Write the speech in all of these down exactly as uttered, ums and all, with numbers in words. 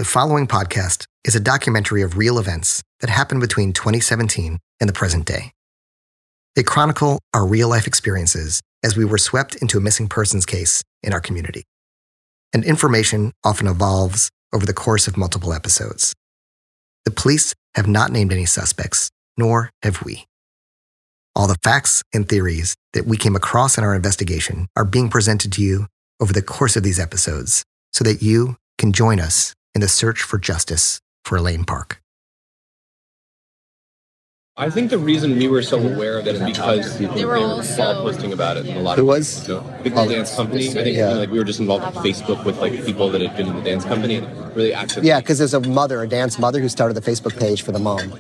The following podcast is a documentary of real events that happened between twenty seventeen and the present day. They chronicle our real-life experiences as we were swept into a missing persons case in our community. And information often evolves over the course of multiple episodes. The police have not named any suspects, nor have we. All the facts and theories that we came across in our investigation are being presented to you over the course of these episodes so that you can join us in the search for justice for Elaine Park. I think the reason we were so aware of it is because people they were also posting about it. And a lot Who of was? you know, big dance company. I think Yeah. you know, like we were just involved with Facebook with like people that had been in the dance company and really active. Yeah, because there's a mother, a dance mother, who started the Facebook page for the mom.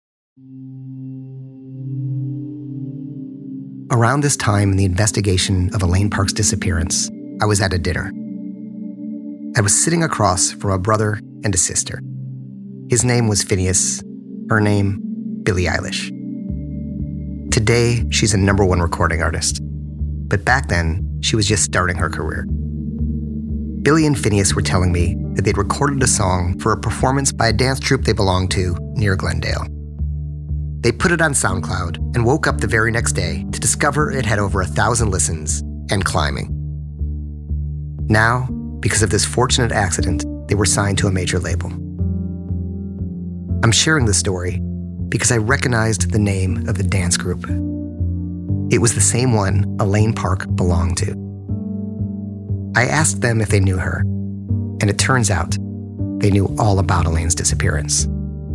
Around this time in the investigation of Elaine Park's disappearance, I was at a dinner. I was sitting across from a brother and a sister. His name was Phineas, her name, Billie Eilish. Today, she's a number one recording artist. But back then, she was just starting her career. Billie and Phineas were telling me that they'd recorded a song for a performance by a dance troupe they belonged to near Glendale. They put it on SoundCloud and woke up the very next day to discover it had over a thousand listens and climbing. Now, because of this fortunate accident, they were signed to a major label. I'm sharing this story because I recognized the name of the dance group. It was the same one Elaine Park belonged to. I asked them if they knew her, and it turns out they knew all about Elaine's disappearance.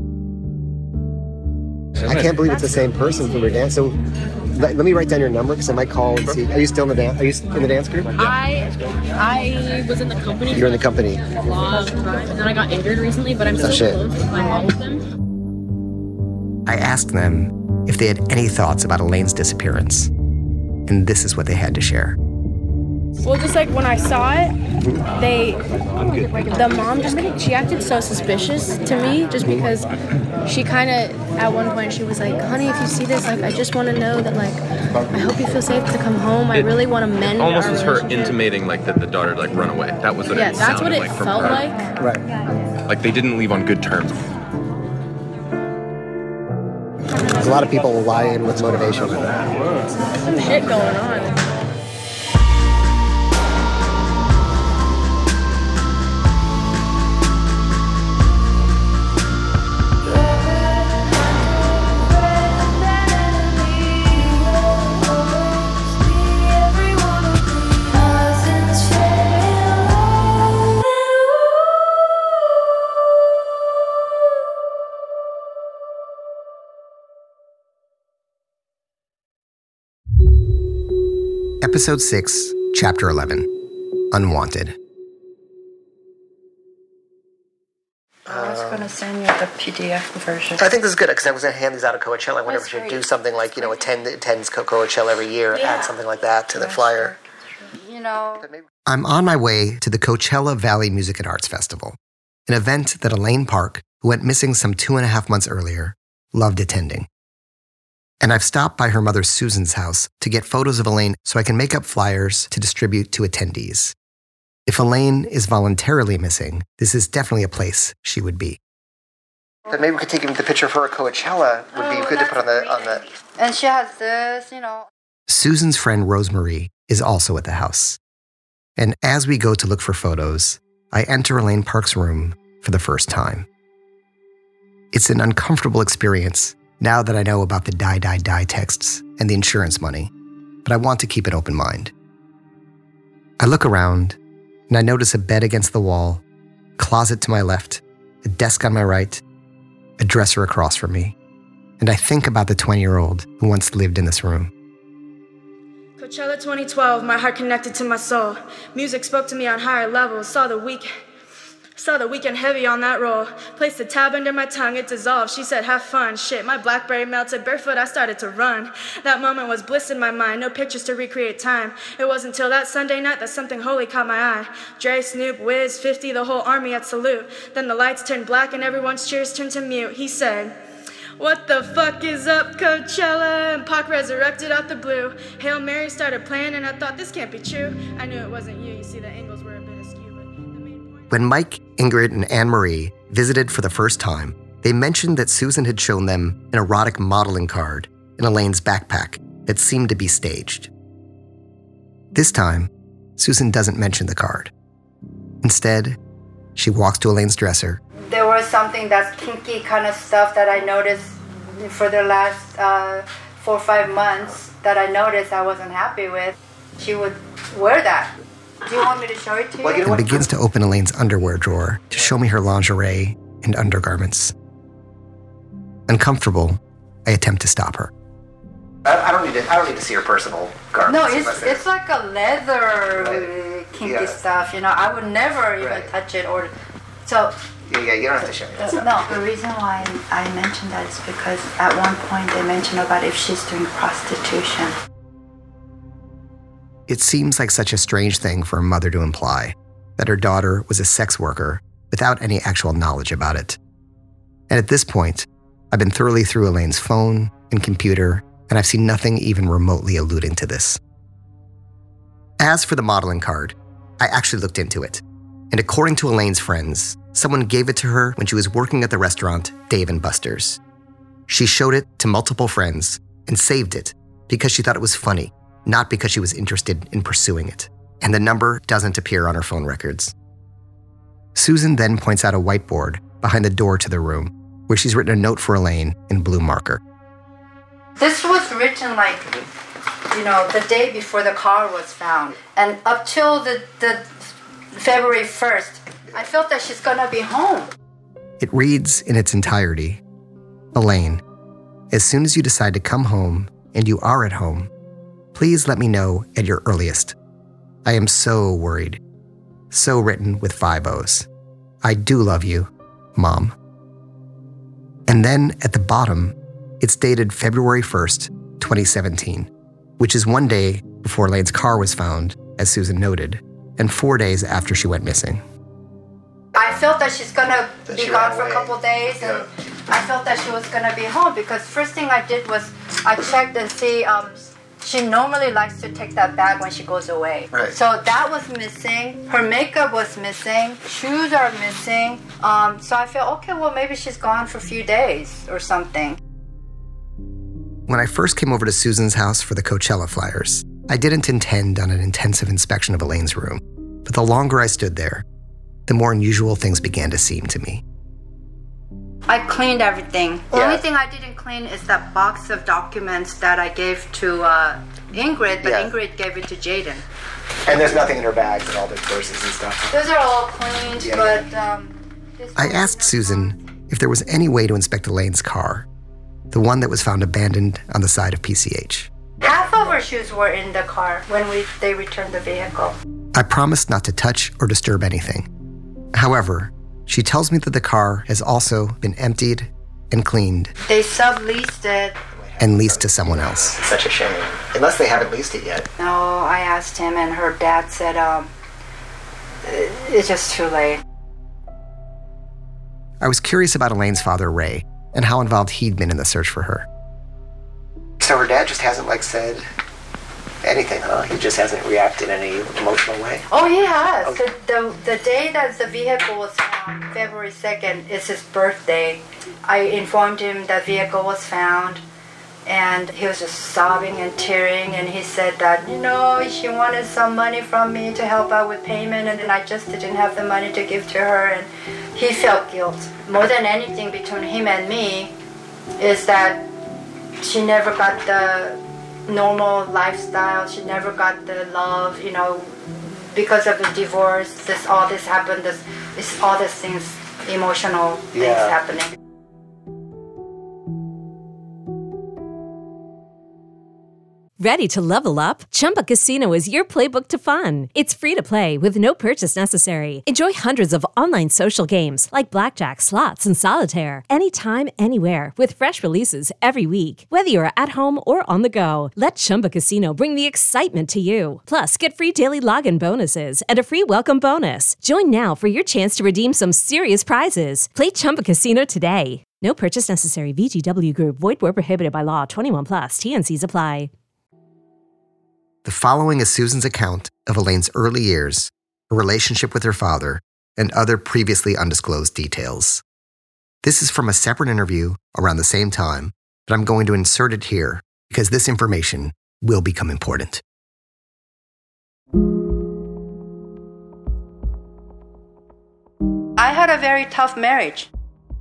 I can't believe it's the same person from your dance. So let, let me write down your number because I might call and see. Are you still in the dance? Are you in the dance group? I I was in the company. You're in the company. For a long time, and then I got injured recently, but I'm still Oh, shit. close with my mom with them. I asked them if they had any thoughts about Elaine's disappearance, and this is what they had to share. Well, just like when I saw it, they, the mom just, she acted so suspicious to me just because she kind of, at one point she was like, honey, if you see this, like, I just want to know that, like, I hope you feel safe to come home. I It really want to mend almost our was her relationship." intimating like that the daughter like run away. That was what Yeah, it that's what sounded it like from felt her. like. Right. Like they didn't leave on good terms. There's a lot of people lie in with motivation. Some shit going on. Episode six, Chapter eleven, Unwanted. I was going to send you the P D F version. I think this is good because I was going to hand these out at Coachella. I wonder if we should great. do something like, you know, attend attends Co- Coachella every year, Yeah. add something like that to the flyer. You know, I'm on my way to the Coachella Valley Music and Arts Festival, an event that Elaine Park, who went missing some two and a half months earlier, loved attending. And I've stopped by her mother Susan's house to get photos of Elaine so I can make up flyers to distribute to attendees. If Elaine is voluntarily missing, this is definitely a place she would be. But maybe we could take the picture for her Coachella. Would Oh, be good to put on the on the. and she has this, you know. Susan's friend Rosemary is also at the house. And as we go to look for photos, I enter Elaine Park's room for the first time. It's an uncomfortable experience now that I know about the die, die, die texts and the insurance money, but I want to keep an open mind. I look around and I notice a bed against the wall, closet to my left, a desk on my right, a dresser across from me, and I think about the twenty-year-old who once lived in this room. Coachella twenty twelve, my heart connected to my soul. Music spoke to me on higher levels. Saw the week, saw the weekend heavy on that roll. Placed the tab under my tongue, it dissolved. She said, have fun. Shit, my Blackberry melted. Barefoot, I started to run. That moment was bliss in my mind. No pictures to recreate time. It wasn't until that Sunday night that something holy caught my eye. Dre, Snoop, Wiz, fifty, the whole army at salute. Then the lights turned black and everyone's cheers turned to mute. He said, what the fuck is up, Coachella? And Pac resurrected out the blue. Hail Mary started playing and I thought this can't be true. I knew it wasn't you. You see, the angles were a bit askew, but the main point... When Mike Ingrid and Anne-Marie visited for the first time, they mentioned that Susan had shown them an erotic modeling card in Elaine's backpack that seemed to be staged. This time, Susan doesn't mention the card. Instead, she walks to Elaine's dresser. There was something that's kinky kind of stuff that I noticed for the last uh, four or five months that I noticed I wasn't happy with. She would wear that. Do you want me to show it to you? And begins to open Elaine's underwear drawer to show me her lingerie and undergarments. Uncomfortable, I attempt to stop her. I, I don't need to. I don't need to see her personal garments. No, it's it's like a leather Right. kinky Yeah. stuff. You know, I would never even Right. touch it or so. Yeah, yeah, you don't have to show me that. No, the reason why I mentioned that is because at one point they mentioned about if she's doing prostitution. It seems like such a strange thing for a mother to imply, that her daughter was a sex worker without any actual knowledge about it. And at this point, I've been thoroughly through Elaine's phone and computer, and I've seen nothing even remotely alluding to this. As for the modeling card, I actually looked into it. And according to Elaine's friends, someone gave it to her when she was working at the restaurant Dave and Buster's. She showed it to multiple friends and saved it because she thought it was funny, not because she was interested in pursuing it. And the number doesn't appear on her phone records. Susan then points out a whiteboard behind the door to the room, where she's written a note for Elaine in blue marker. This was written like, you know, the day before the car was found. And up till the, the February first, I felt that she's gonna be home. It reads in its entirety, Elaine, as soon as you decide to come home and you are at home, please let me know at your earliest. I am so worried. So written with five O's. I do love you, Mom. And then at the bottom, it's dated February first, twenty seventeen, which is one day before Elaine's car was found, as Susan noted, and four days after she went missing. I felt that she's gonna That be she gone ran for a away. couple days, and Yeah. I felt that she was gonna be home because first thing I did was I checked and see um, she normally likes to take that bag when she goes away. Right. So that was missing. Her makeup was missing. Shoes are missing. Um, so I felt, okay, well maybe she's gone for a few days or something. When I first came over to Susan's house for the Coachella flyers, I didn't intend on an intensive inspection of Elaine's room, but the longer I stood there, the more unusual things began to seem to me. I cleaned everything. Yeah. Only thing I didn't clean is that box of documents that I gave to uh, Ingrid, but Yeah. Ingrid gave it to Jaden. And there's nothing in her bags and all the purses and stuff. Those are all cleaned, Yeah. but um, this I one- asked Susan if there was any way to inspect Elaine's car, the one that was found abandoned on the side of P C H. Half of her shoes were in the car when we they returned the vehicle. I promised not to touch or disturb anything. However, she tells me that the car has also been emptied and cleaned They subleased it. and leased to someone else. It's such a shame. Unless they haven't leased it yet. No, I asked him, and her dad said, um, it's just too late. I was curious about Elaine's father, Ray, and how involved he'd been in the search for her. So her dad just hasn't like said anything, huh? He just hasn't reacted in any emotional way. Oh, he has. Okay. The, the, the day that the vehicle was found, February second, is his birthday. I informed him that vehicle was found, and he was just sobbing and tearing, and he said that, you know, she wanted some money from me to help out with payment, and then I just didn't have the money to give to her, and he felt guilt. More than anything between him and me is that she never got the normal lifestyle. She never got the love, you know, because of the divorce. This all this happened. This, this all these things, emotional things Yeah. happening. Ready to level up? Chumba Casino is your playbook to fun. It's free to play with no purchase necessary. Enjoy hundreds of online social games like blackjack, slots, and solitaire anytime, anywhere with fresh releases every week. Whether you're at home or on the go, let Chumba Casino bring the excitement to you. Plus, get free daily login bonuses and a free welcome bonus. Join now for your chance to redeem some serious prizes. Play Chumba Casino today. No purchase necessary. V G W Group. Void where prohibited by law. twenty-one plus. T N Cs apply. The following is Susan's account of Elaine's early years, her relationship with her father, and other previously undisclosed details. This is from a separate interview around the same time, but I'm going to insert it here because this information will become important. I had a very tough marriage.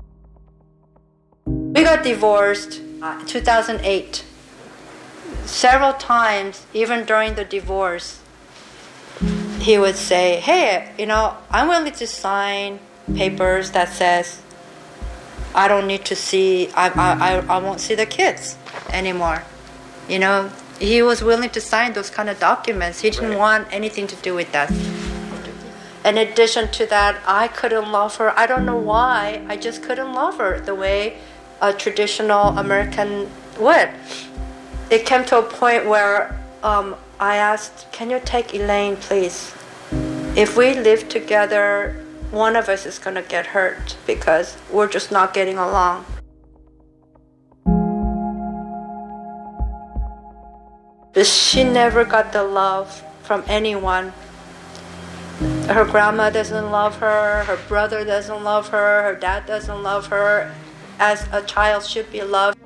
We got divorced in two thousand eight. Several times, even during the divorce, he would say, hey, you know, I'm willing to sign papers that says I don't need to see, I, I, I won't see the kids anymore. You know, he was willing to sign those kind of documents. He didn't right. want anything to do with that. In addition to that, I couldn't love her. I don't know why. I just couldn't love her the way a traditional American would. It came to a point where um, I asked, can you take Elaine, please? If we live together, one of us is going to get hurt because we're just not getting along. But she never got the love from anyone. Her grandma doesn't love her, her brother doesn't love her, her dad doesn't love her as a child should be loved.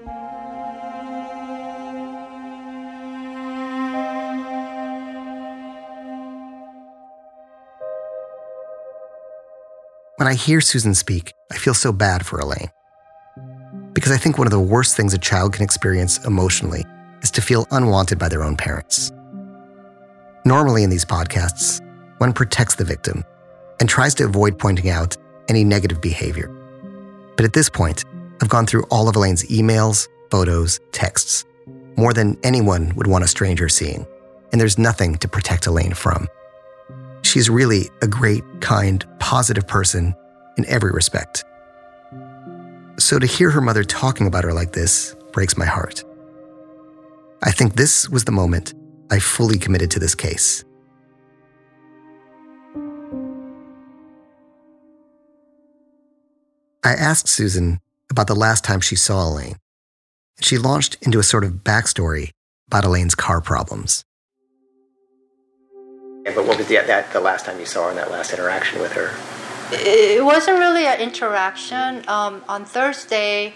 When I hear Susan speak, I feel so bad for Elaine. Because I think one of the worst things a child can experience emotionally is to feel unwanted by their own parents. Normally in these podcasts, one protects the victim and tries to avoid pointing out any negative behavior. But at this point, I've gone through all of Elaine's emails, photos, texts, more than anyone would want a stranger seeing, and there's nothing to protect Elaine from. She's really a great, kind, positive person in every respect. So to hear her mother talking about her like this breaks my heart. I think this was the moment I fully committed to this case. I asked Susan about the last time she saw Elaine. She launched into a sort of backstory about Elaine's car problems. Yeah, but what was the, that, the last time you saw her and that last interaction with her? It wasn't really an interaction. Um, on Thursday,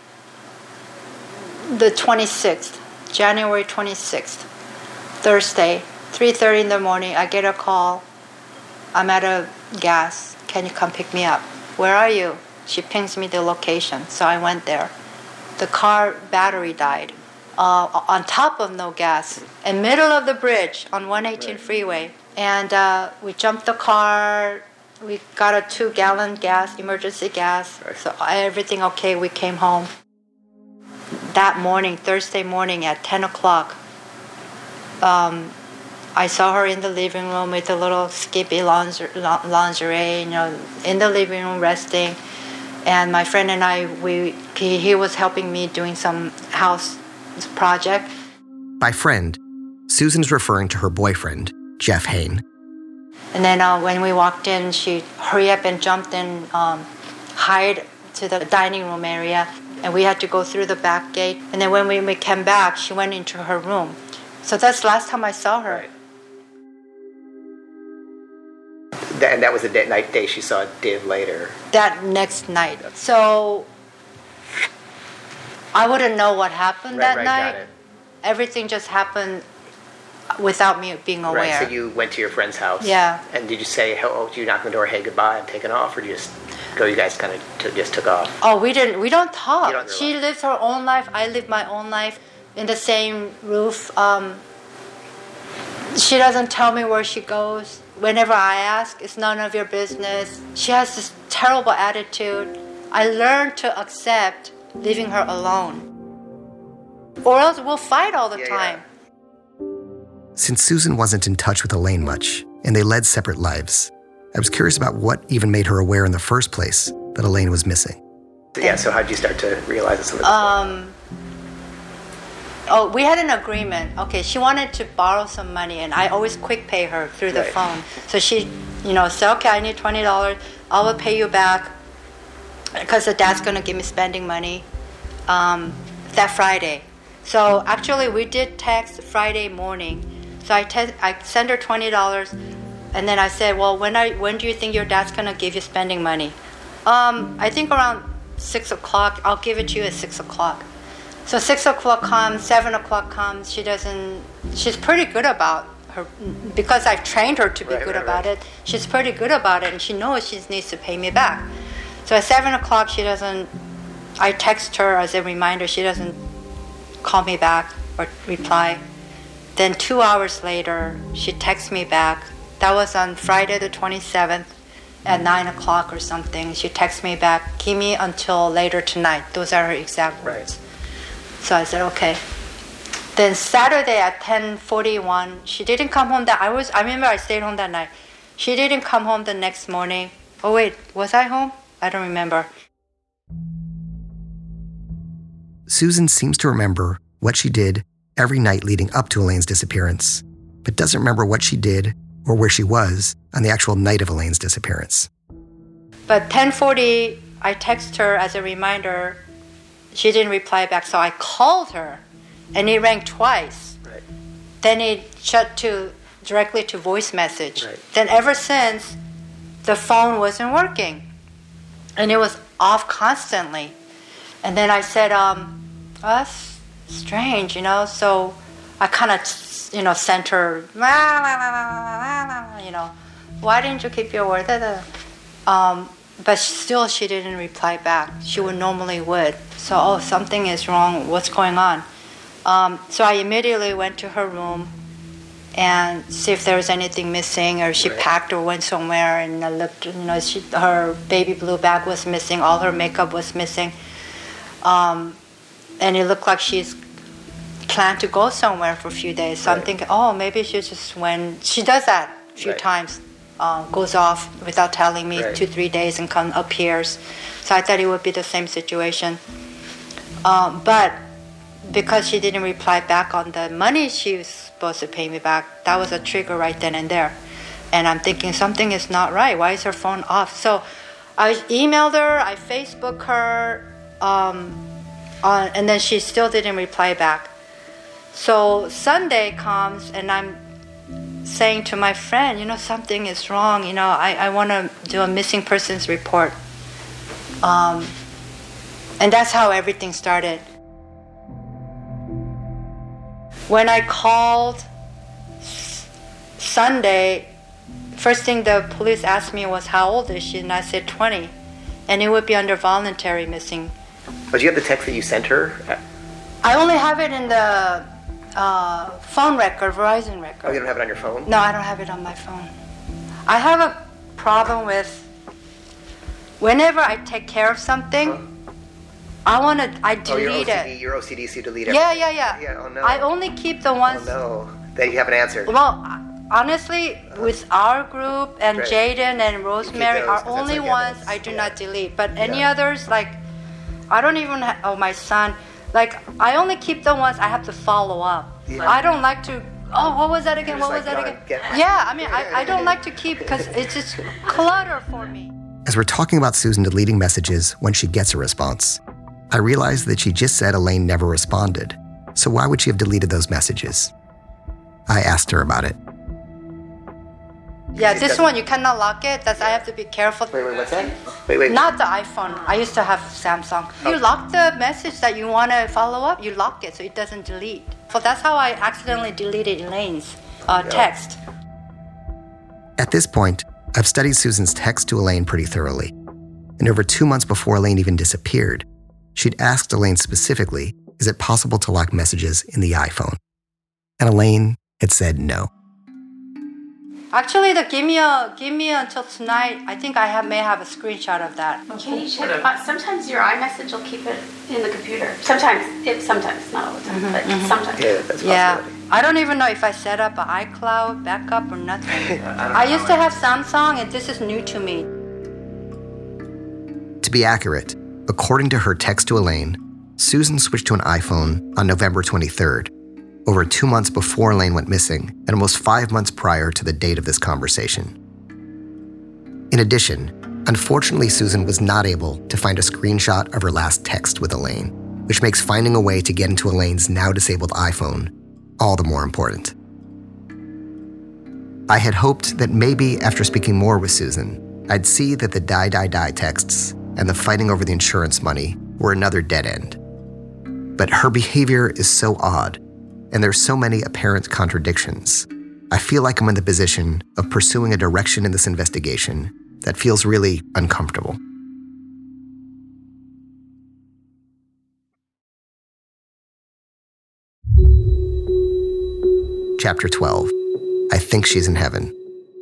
the twenty-sixth, January twenty-sixth, Thursday, three thirty in the morning, I get a call. I'm at a gas. Can you come pick me up? Where are you? She pings me the location, so I went there. The car battery died. Uh, on top of no gas, in middle of the bridge on one eighteen right. freeway. And uh, we jumped the car. We got a two-gallon gas, emergency gas. Right. So everything okay. We came home. That morning, Thursday morning at ten o'clock, um, I saw her in the living room with a little skimpy lingerie, you know, in the living room resting. And my friend and I, we he, he was helping me doing some house project. By friend, Susan's referring to her boyfriend, Jeff Hain. And then uh, when we walked in, she hurried up and jumped in, um, hid to the dining room area, and we had to go through the back gate. And then when we, we came back, she went into her room. So that's the last time I saw her. Right. That, and that was the day, night day she saw Dave later. That next night. So I wouldn't know what happened right, that right, night. Got it. Everything just happened without me being aware. Right, so you went to your friend's house. Yeah. And did you say, oh, did you knock on the door, hey, goodbye, I'm taking off, or did you just go, you guys kind of t- just took off? Oh, we didn't, we don't talk. You don't she lives her own life, I live my own life in the same roof. Um, she doesn't tell me where she goes. Whenever I ask, it's none of your business. She has this terrible attitude. I learned to accept leaving her alone. Or else we'll fight all the yeah, time. Yeah. Since Susan wasn't in touch with Elaine much, and they led separate lives, I was curious about what even made her aware in the first place that Elaine was missing. Yeah, so how did you start to realize that something was going on? Um, oh, we had an agreement. Okay, she wanted to borrow some money, and I always quick pay her through the right. phone. So she, you know, said, okay, I need twenty dollars. I will pay you back because the dad's going to give me spending money um, that Friday. So actually, we did text Friday morning. So I, te- I sent her twenty dollars. And then I said, well, when are, when do you think your dad's going to give you spending money? Um, I think around six o'clock. I'll give it to you at six o'clock. So six o'clock comes, seven o'clock comes. She doesn't, she's pretty good about her, because I've trained her to be Right, good right, about right. it. She's pretty good about it, and she knows she needs to pay me back. So at seven o'clock, she doesn't, I text her as a reminder. She doesn't call me back or reply. Then two hours later, she texts me back. That was on Friday the twenty-seventh at nine o'clock or something. She texts me back, give me until later tonight. Those are her exact words. So I said, okay. Then Saturday at ten forty-one, she didn't come home. That I was. I remember I stayed home that night. She didn't come home the next morning. Oh wait, was I home? I don't remember. Susan seems to remember what she did every night leading up to Elaine's disappearance, but doesn't remember what she did or where she was on the actual night of Elaine's disappearance. But ten forty, I text her as a reminder. She didn't reply back, so I called her, and it rang twice. Right. Then it shut to directly to voice message. Right. Then ever since, the phone wasn't working, and it was off constantly. And then I said, um, oh, that's strange, you know. So I kind of, you know, sent her, you know, why didn't you keep your word? Um, but still, she didn't reply back. She would normally would. So, oh, something is wrong. What's going on? Um, so I immediately went to her room and see if there was anything missing, or she Right. packed or went somewhere. And I looked, you know, she, her baby blue bag was missing. All her makeup was missing. Um, and it looked like she's planned to go somewhere for a few days. So Right. I'm thinking, oh, maybe she just went. She does that a few Right. times. Uh, goes off without telling me, Right. two, three days, and come appears. So I thought it would be the same situation. Um, but because she didn't reply back on the money she was supposed to pay me back, that was a trigger right then and there. And I'm thinking something is not right. Why is her phone off? So I emailed her, I Facebooked her, um, on, and then she still didn't reply back. So Sunday comes, and I'm saying to my friend, you know, something is wrong. You know, I, I want to do a missing persons report. Um, and that's how everything started. When I called s- Sunday, first thing the police asked me was, how old is she? And I said twenty. And it would be under voluntary missing. But do you have the text that you sent her? I only have it in the uh, phone record, Verizon record. Oh, you don't have it on your phone? No, I don't have it on my phone. I have a problem with whenever I take care of something, Huh? I want to, I Oh, you're delete O C D, it. you're O C D, so you delete Yeah, everything. yeah, yeah. Yeah, oh no. I only keep the ones, Oh no, that you haven't answered. well, honestly, with our group and Right. Jaden and Rosemary those, are 'cause that's only like ones evidence. I do Yeah. not delete. But any Yeah. others, like, I don't even have, oh, my son, like, I only keep the ones I have to follow up. Yeah. I don't like to, oh, what was that again? You're What was just that like, again? "God, get-" Yeah, I mean, I, I don't like to keep, because it's just clutter for me. As we're talking about Susan deleting messages when she gets a response, I realized that she just said Elaine never responded. So why would she have deleted those messages? I asked her about it. Yeah, She this doesn't- one, you cannot lock it. That's, I have to be careful. Wait, wait, what's that? Wait, wait. Not the iPhone. I used to have Samsung. You lock the message that you want to follow up, you lock it so it doesn't delete. So that's how I accidentally deleted Elaine's uh, Yeah. text. At this point, I've studied Susan's text to Elaine pretty thoroughly. And over two months before Elaine even disappeared, she'd asked Elaine specifically, is it possible to lock messages in the iPhone? And Elaine had said no. Actually, the give me a give me until tonight. I think I have may have a screenshot of that. Can you check? Uh, sometimes your iMessage will keep it in the computer. Sometimes, it, sometimes, not all the time, but sometimes. Yeah, that's a Yeah, possibility. I don't even know if I set up an iCloud backup or nothing. I used to have Samsung, and this is new to me. To be accurate, according to her text to Elaine, Susan switched to an iPhone on November twenty-third, over two months before Elaine went missing and almost five months prior to the date of this conversation. In addition, unfortunately, Susan was not able to find a screenshot of her last text with Elaine, which makes finding a way to get into Elaine's now disabled iPhone all the more important. I had hoped that maybe after speaking more with Susan, I'd see that the die, die, die texts and the fighting over the insurance money were another dead end. But her behavior is so odd, and there's so many apparent contradictions. I feel like I'm in the position of pursuing a direction in this investigation that feels really uncomfortable. Chapter twelve. I think she's in heaven.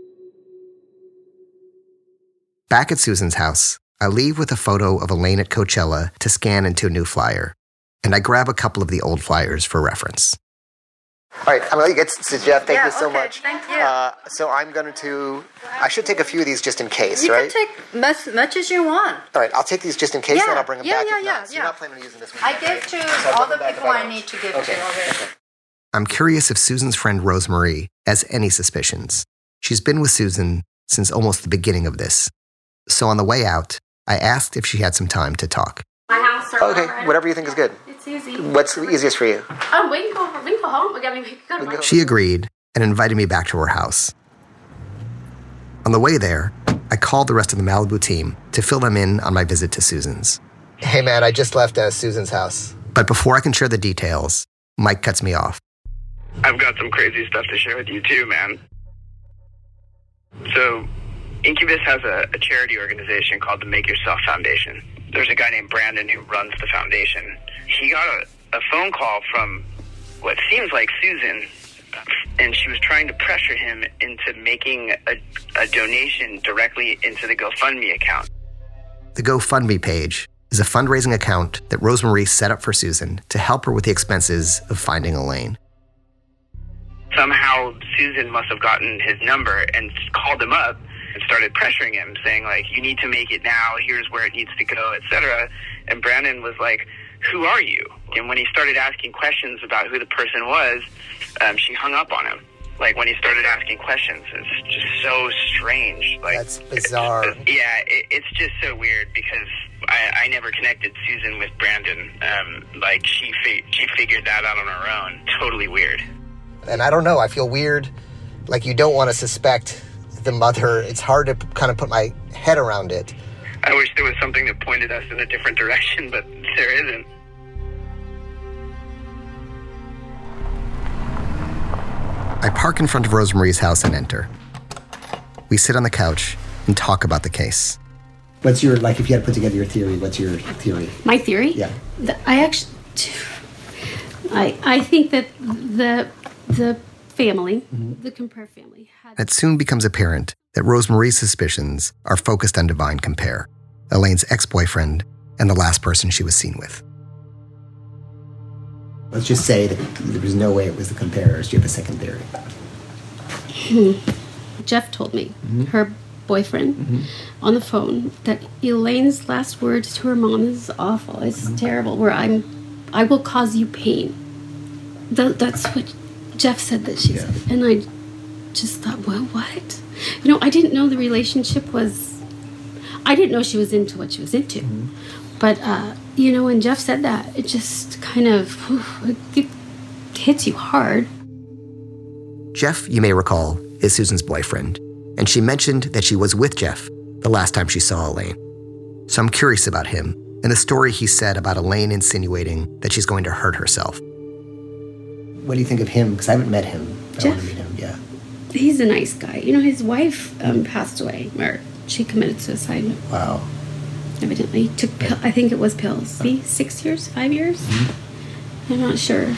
Back at Susan's house, I leave with a photo of Elaine at Coachella to scan into a new flyer, and I grab a couple of the old flyers for reference. All right, I'm going to get to Jeff. Thank yeah, you so okay, much. Thank you. Uh, so I'm going to, I should take a few of these just in case, you right? can take much, much as you want. All right, I'll take these just in case, Yeah, then I'll bring them yeah, back. yeah, if yeah, not. So yeah. you're not planning on using this one? I yet, gave right? to So I'll all bring the them back people if I don't. need to give Okay. to already. Okay. I'm curious if Susan's friend Rosemarie has any suspicions. She's been with Susan since almost the beginning of this. So on the way out, I asked if she had some time to talk. My house or Okay, whatever you think is good. It's easy. What's the easiest for you? Oh, we can go. We can go home. We got to go to work. She agreed and invited me back to her house. On the way there, I called the rest of the Malibu team to fill them in on my visit to Susan's. Hey man, I just left uh, Susan's house. But before I can share the details, Mike cuts me off. I've got some crazy stuff to share with you too, man. So, Incubus has a, a charity organization called the Make Yourself Foundation. There's a guy named Brandon who runs the foundation. He got a, a phone call from what seems like Susan, and she was trying to pressure him into making a, a donation directly into the GoFundMe account. The GoFundMe page is a fundraising account that Rosemarie set up for Susan to help her with the expenses of finding Elaine. Somehow Susan must have gotten his number and called him up and started pressuring him, saying, like, you need to make it now, here's where it needs to go, et cetera. And Brandon was like, who are you? And when he started asking questions about who the person was, um, she hung up on him. Like, when he started asking questions, it's just so strange. Like, That's bizarre. It's, yeah, it, it's just so weird because I, I never connected Susan with Brandon. Um, like, she fi- she figured that out on her own. Totally weird. And I don't know, I feel weird. Like, you don't want to suspect the mother. It's hard to kind of put my head around it. I wish there was something that pointed us in a different direction, but there isn't. I park in front of Rosemarie's house and enter. We sit on the couch and talk about the case. What's your, like, if you had to put together your theory, what's your theory? My theory? Yeah. The, I actually, I I think that the the family, mm-hmm. the Compare family, had. It soon becomes apparent that Rosemarie's suspicions are focused on Divine Compare, Elaine's ex-boyfriend and the last person she was seen with. Let's just say that there was no way it was the Comparers. Do you have a second theory? Hmm. Jeff told me, mm-hmm. her boyfriend, mm-hmm. on the phone, that Elaine's last words to her mom is awful. It's mm-hmm. terrible. Where I'm, I will cause you pain. Th- that's what Jeff said that she yeah. said, and I just thought, well, what? You know, I didn't know the relationship was. I didn't know she was into what she was into, mm-hmm. but uh, you know, when Jeff said that, it just kind of whew, it hits you hard. Jeff, you may recall, is Susan's boyfriend, and she mentioned that she was with Jeff the last time she saw Elaine. So I'm curious about him and the story he said about Elaine insinuating that she's going to hurt herself. What do you think of him? Because I haven't met him. I Jeff? want to meet him, yeah. He's a nice guy. You know, his wife um, passed away, or she committed suicide. Wow. Evidently. He took, pill- I think it was pills. Maybe six years, five years? Mm-hmm. I'm not sure.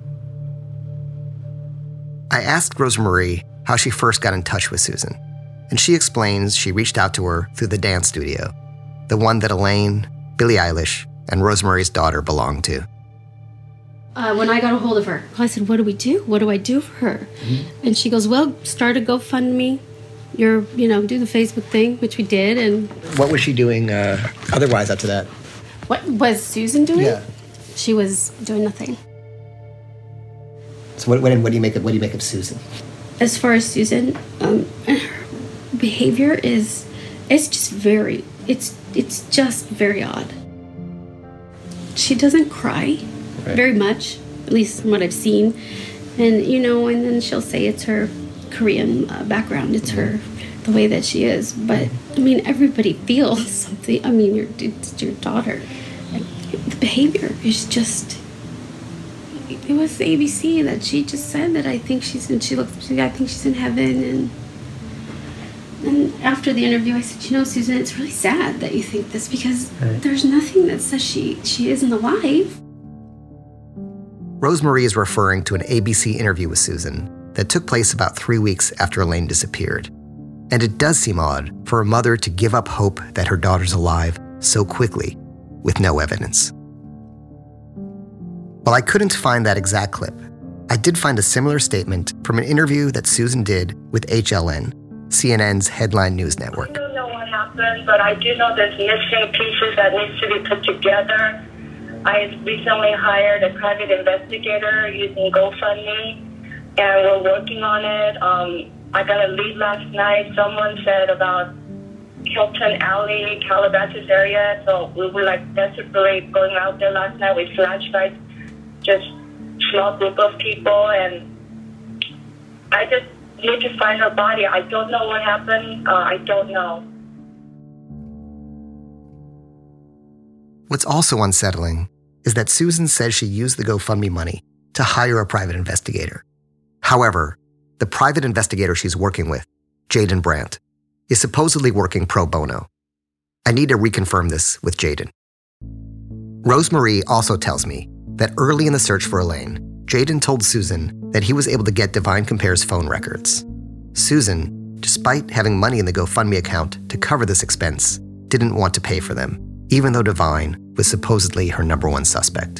I asked Rosemarie how she first got in touch with Susan, and she explains she reached out to her through the dance studio, the one that Elaine, Billie Eilish, and Rosemarie's daughter belonged to. Uh, when I got a hold of her, I said, what do we do? What do I do for her? Mm-hmm. And she goes, well, start a GoFundMe. You're, you know, do the Facebook thing, which we did. And what was she doing uh, otherwise after that? What was Susan doing? Yeah. She was doing nothing. So what, what, what do you make of what do you make of Susan? As far as Susan, um, her behavior is, it's just very, it's it's just very odd. She doesn't cry right. very much, at least from what I've seen. And, you know, and then she'll say it's her Korean uh, background. It's her, the way that she is. But, I mean, everybody feels something. I mean, your, it's your daughter. Like, the behavior is just... It was A B C that she just said that I think she's in, she looks, I think she's in heaven. And and after the interview, I said, you know, Susan, it's really sad that you think this, because right. there's nothing that says she, she isn't alive. Rosemarie is referring to an A B C interview with Susan that took place about three weeks after Elaine disappeared. And it does seem odd for a mother to give up hope that her daughter's alive so quickly with no evidence. While I couldn't find that exact clip, I did find a similar statement from an interview that Susan did with H L N, C N N's headline news network. I don't know what happened, but I do know there's missing pieces that needs to be put together. I recently hired a private investigator using GoFundMe, and we're working on it. Um, I got a lead last night. Someone said about Hilton Alley, Calabasas area, so we were like desperately going out there last night with flashlights, just small group of people, and I just need to find her body. I don't know what happened. Uh, I don't know. What's also unsettling is that Susan says she used the GoFundMe money to hire a private investigator. However, the private investigator she's working with, Jaden Brandt, is supposedly working pro bono. I need to reconfirm this with Jaden. Rosemarie also tells me that early in the search for Elaine, Jaden told Susan that he was able to get Divine Compare's phone records. Susan, despite having money in the GoFundMe account to cover this expense, didn't want to pay for them, even though Divine was supposedly her number one suspect.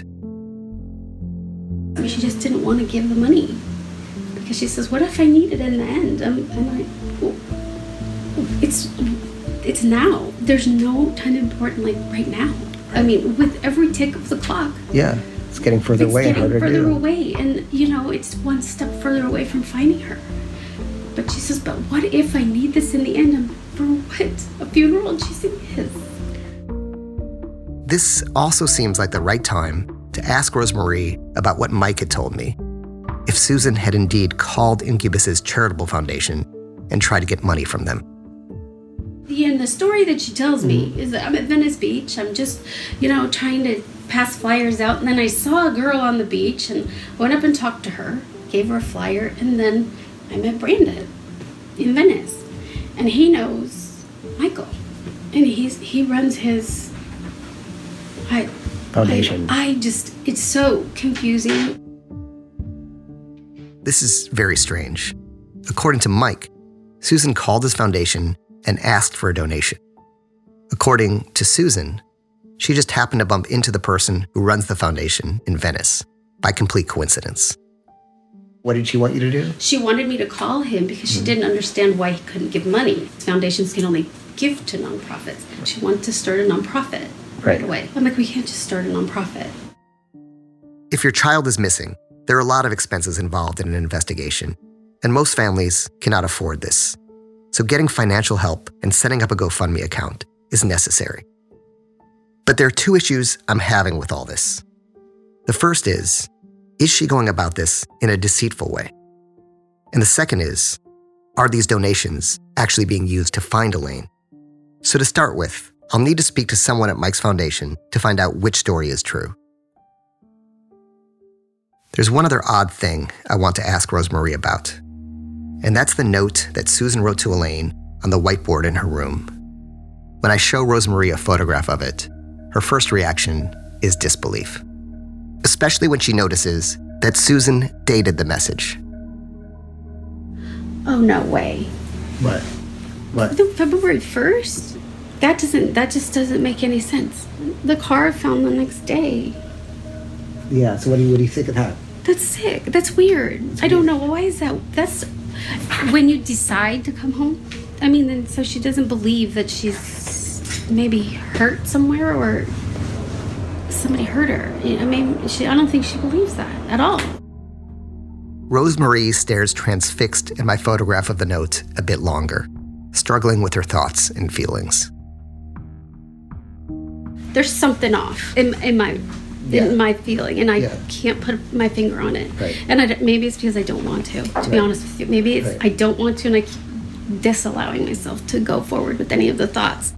She just didn't want to give the money because she says, what if I need it in the end? Um, and I, well, it's, it's now. There's no time important like right now. I mean, with every tick of the clock. Yeah, it's getting further it's away, getting harder further to do. away, and you know, it's one step further away from finding her. But she says, but what if I need this in the end? And for what? A funeral? And she said, yes. This also seems like the right time to ask Rosemarie about what Mike had told me. If Susan had indeed called Incubus's charitable foundation and tried to get money from them. And the story that she tells me is that I'm at Venice Beach. I'm just, you know, trying to pass flyers out. And then I saw a girl on the beach and went up and talked to her, gave her a flyer, and then I met Brandon in Venice. And he knows Michael. And he's he runs his I, foundation. I, I just, it's so confusing. This is very strange. According to Mike, Susan called his foundation and asked for a donation. According to Susan, she just happened to bump into the person who runs the foundation in Venice by complete coincidence. What did she want you to do? She wanted me to call him because she mm-hmm. didn't understand why he couldn't give money. Foundations can only give to nonprofits. She wanted to start a nonprofit right, right away. I'm like, we can't just start a nonprofit. If your child is missing, there are a lot of expenses involved in an investigation, and most families cannot afford this. So getting financial help and setting up a GoFundMe account is necessary. But there are two issues I'm having with all this. The first is, is she going about this in a deceitful way? And the second is, are these donations actually being used to find Elaine? So to start with, I'll need to speak to someone at Mike's foundation to find out which story is true. There's one other odd thing I want to ask Rosemarie about. And that's the note that Susan wrote to Elaine on the whiteboard in her room. When I show Rosemarie a photograph of it, her first reaction is disbelief. Especially when she notices that Susan dated the message. Oh, no way. What? What? The February first? That doesn't, that just doesn't make any sense. The car found the next day. Yeah, so what do you, what do you think of that? That's sick. That's weird. That's I don't know. Why is that? That's when you decide to come home. I mean, then so she doesn't believe that she's maybe hurt somewhere or somebody hurt her. I mean, she, I don't think she believes that at all. Rosemarie stares transfixed at my photograph of the note a bit longer, struggling with her thoughts and feelings. There's something off in, in my yeah. Yeah. my feeling, and I Yeah. can't put my finger on it. Right. And I, maybe it's because I don't want to, to Right. be honest with you. Maybe it's Right. I don't want to, and I keep disallowing myself to go forward with any of the thoughts.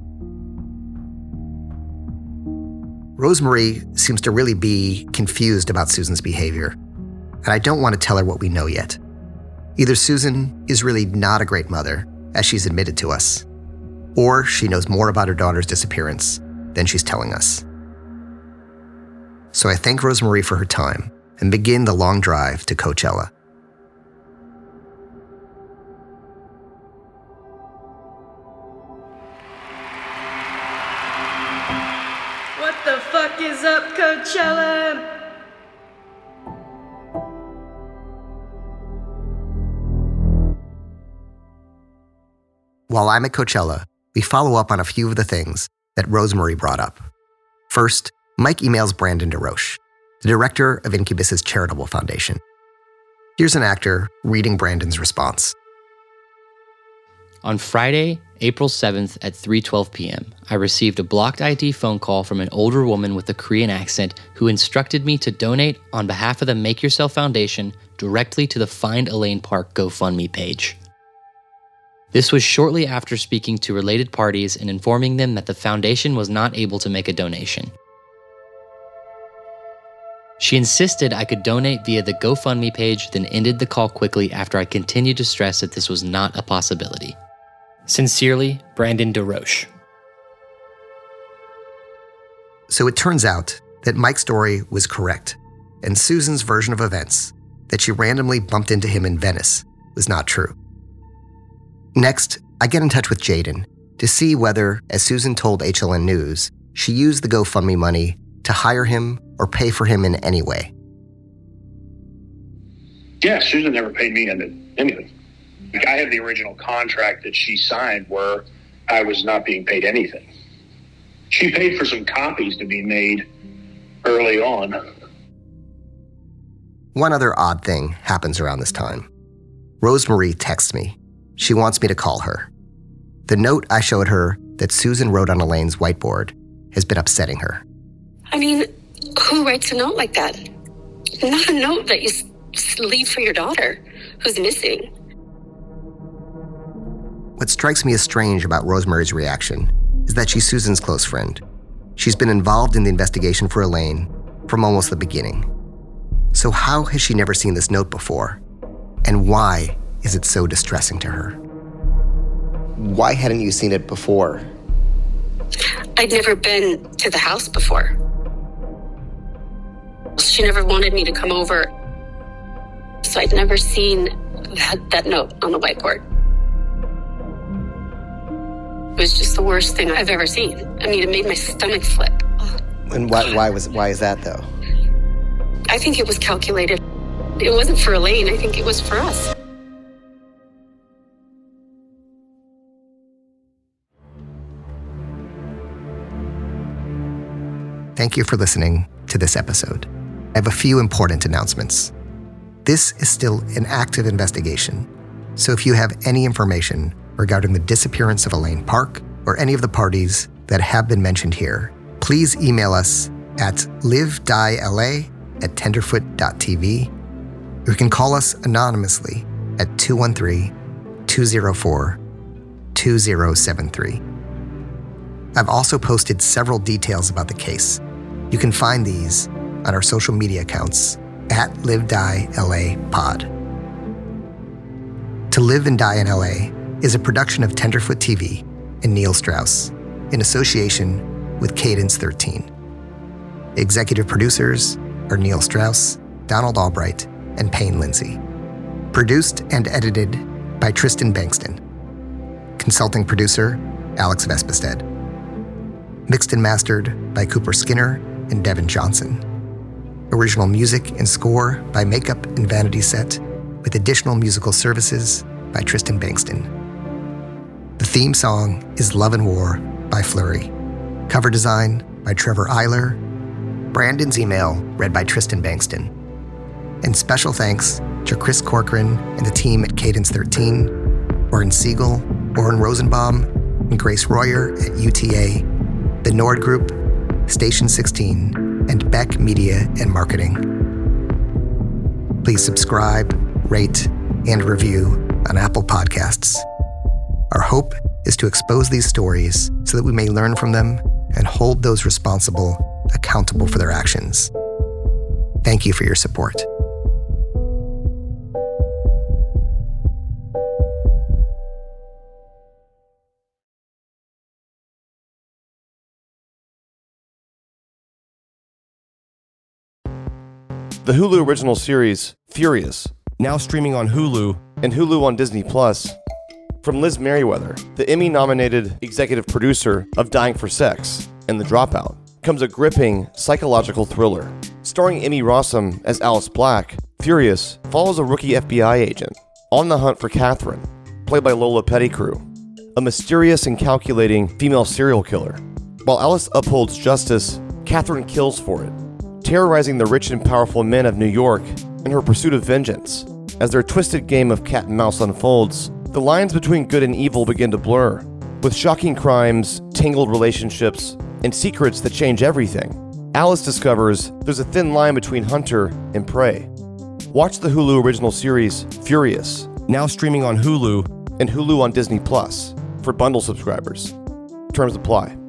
Rosemarie seems to really be confused about Susan's behavior, and I don't want to tell her what we know yet. Either Susan is really not a great mother, as she's admitted to us, or she knows more about her daughter's disappearance than she's telling us. So I thank Rosemarie for her time and begin the long drive to Coachella. What the fuck is up, Coachella? While I'm at Coachella, we follow up on a few of the things that Rosemarie brought up. First, Mike emails Brandon DeRoche, the director of Incubus's charitable foundation. Here's an actor reading Brandon's response. On Friday, April seventh at three twelve p.m., I received a blocked I D phone call from an older woman with a Korean accent who instructed me to donate on behalf of the Make Yourself Foundation directly to the Find Elaine Park GoFundMe page. This was shortly after speaking to related parties and informing them that the foundation was not able to make a donation. She insisted I could donate via the GoFundMe page, then ended the call quickly after I continued to stress that this was not a possibility. Sincerely, Brandon DeRoche. So it turns out that Mike's story was correct, and Susan's version of events, that she randomly bumped into him in Venice, was not true. Next, I get in touch with Jaden to see whether, as Susan told H L N News, she used the GoFundMe money to hire him or pay for him in any way. Yeah, Susan never paid me anything. Like, I have the original contract that she signed where I was not being paid anything. She paid for some copies to be made early on. One other odd thing happens around this time. Rosemarie texts me. She wants me to call her. The note I showed her that Susan wrote on Elaine's whiteboard has been upsetting her. I mean, who writes a note like that? Not a note that you s- leave for your daughter, who's missing. What strikes me as strange about Rosemarie's reaction is that she's Susan's close friend. She's been involved in the investigation for Elaine from almost the beginning. So how has she never seen this note before? And why is it so distressing to her? Why hadn't you seen it before? I'd never been to the house before. She never wanted me to come over. So I'd never seen that, that note on the whiteboard. It was just the worst thing I've ever seen. I mean, it made my stomach flip. And why, why was why is that, though? I think it was calculated. It wasn't for Elaine. I think it was for us. Thank you for listening to this episode. I have a few important announcements. This is still an active investigation, so if you have any information regarding the disappearance of Elaine Park or any of the parties that have been mentioned here, please email us at livediela at tenderfoot dot t v, or you can call us anonymously at two one three, two zero four, two zero seven three. I've also posted several details about the case. You can find these on our social media accounts at livedielapod. To Live and Die in L A is a production of Tenderfoot T V and Neil Strauss in association with Cadence thirteen. Executive producers are Neil Strauss, Donald Albright, and Payne Lindsay. Produced and edited by Tristan Bankston. Consulting producer, Alex Vespestead. Mixed and mastered by Cooper Skinner and Devin Johnson. Original music and score by Makeup and Vanity Set, with additional musical services by Tristan Bankston. The theme song is Love and War by Flurry. Cover design by Trevor Eiler. Brandon's email read by Tristan Bankston. And special thanks to Chris Corcoran and the team at Cadence thirteen, Oren Siegel, Oren Rosenbaum, and Grace Royer at U T A, the Nord Group, Station sixteen, and Beck Media and Marketing. Please subscribe, rate, and review on Apple Podcasts. Our hope is to expose these stories so that we may learn from them and hold those responsible accountable for their actions. Thank you for your support. The Hulu original series, Furious, now streaming on Hulu and Hulu on Disney Plus. From Liz Merriweather, the Emmy-nominated executive producer of Dying for Sex and The Dropout, comes a gripping psychological thriller. Starring Emmy Rossum as Alice Black, Furious follows a rookie F B I agent on the hunt for Catherine, played by Lola Pettigrew, a mysterious and calculating female serial killer. While Alice upholds justice, Catherine kills for it, terrorizing the rich and powerful men of New York in her pursuit of vengeance. As their twisted game of cat and mouse unfolds, the lines between good and evil begin to blur, with shocking crimes, tangled relationships, and secrets that change everything. Alice discovers there's a thin line between hunter and prey. Watch the Hulu original series, Furious, now streaming on Hulu and Hulu on Disney Plus for bundle subscribers. Terms apply.